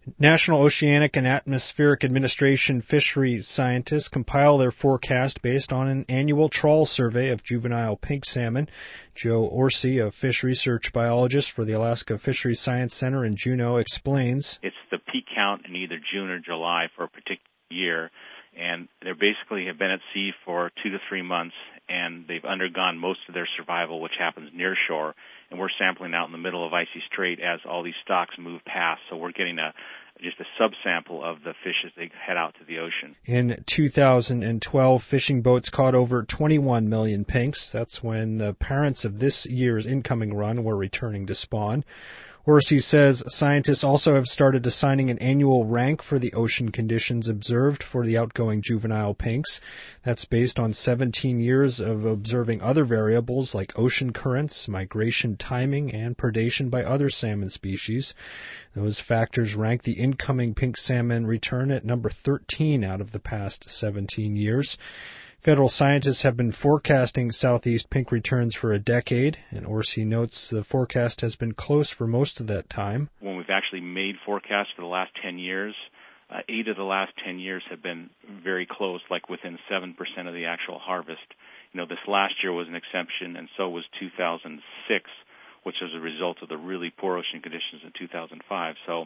National Oceanic and Atmospheric Administration fisheries scientists compile their forecast based on an annual trawl survey of juvenile pink salmon. Joe Orsi, a fish research biologist for the Alaska Fisheries Science Center in Juneau, explains. It's the peak count in either June or July for a particular year, and they basically have been at sea for 2 to 3 months, and they've undergone most of their survival, which happens near shore, and we're sampling out in the middle of Icy Strait as all these stocks move past, so we're getting just a subsample of the fish as they head out to the ocean. In 2012, fishing boats caught over 21 million pinks. That's when the parents of this year's incoming run were returning to spawn. Orsi says scientists also have started assigning an annual rank for the ocean conditions observed for the outgoing juvenile pinks. That's based on 17 years of observing other variables like ocean currents, migration timing, and predation by other salmon species. Those factors rank the incoming pink salmon return at number 13 out of the past 17 years. Federal scientists have been forecasting southeast pink returns for a decade, and Orsi notes the forecast has been close for most of that time. When we've actually made forecasts for the last 10 years, 8 of the last 10 years have been very close, like within 7% of the actual harvest. This last year was an exception, and so was 2006, which was a result of the really poor ocean conditions in 2005. So,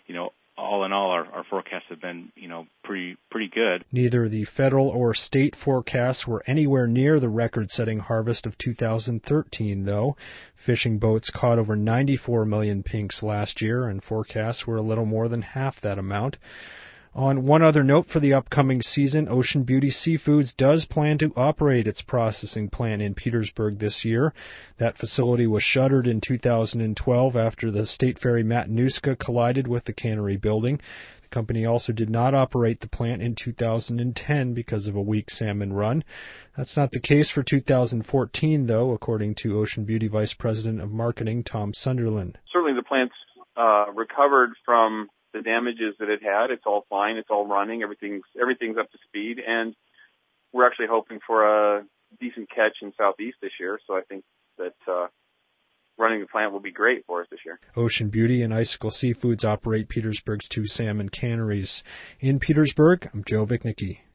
all in all, our forecasts have been, pretty good. Neither the federal or state forecasts were anywhere near the record-setting harvest of 2013, though. Fishing boats caught over 94 million pinks last year, and forecasts were a little more than half that amount. On one other note for the upcoming season, Ocean Beauty Seafoods does plan to operate its processing plant in Petersburg this year. That facility was shuttered in 2012 after the State Ferry Matanuska collided with the cannery building. The company also did not operate the plant in 2010 because of a weak salmon run. That's not the case for 2014, though, according to Ocean Beauty Vice President of Marketing Tom Sunderland. Certainly the plant's recovered from the damages that it had. It's all fine. It's all running. Everything's up to speed, and we're actually hoping for a decent catch in Southeast this year. So I think that running the plant will be great for us this year. Ocean Beauty and Icicle Seafoods operate Petersburg's 2 salmon canneries. In Petersburg, I'm Joe Vichnicki.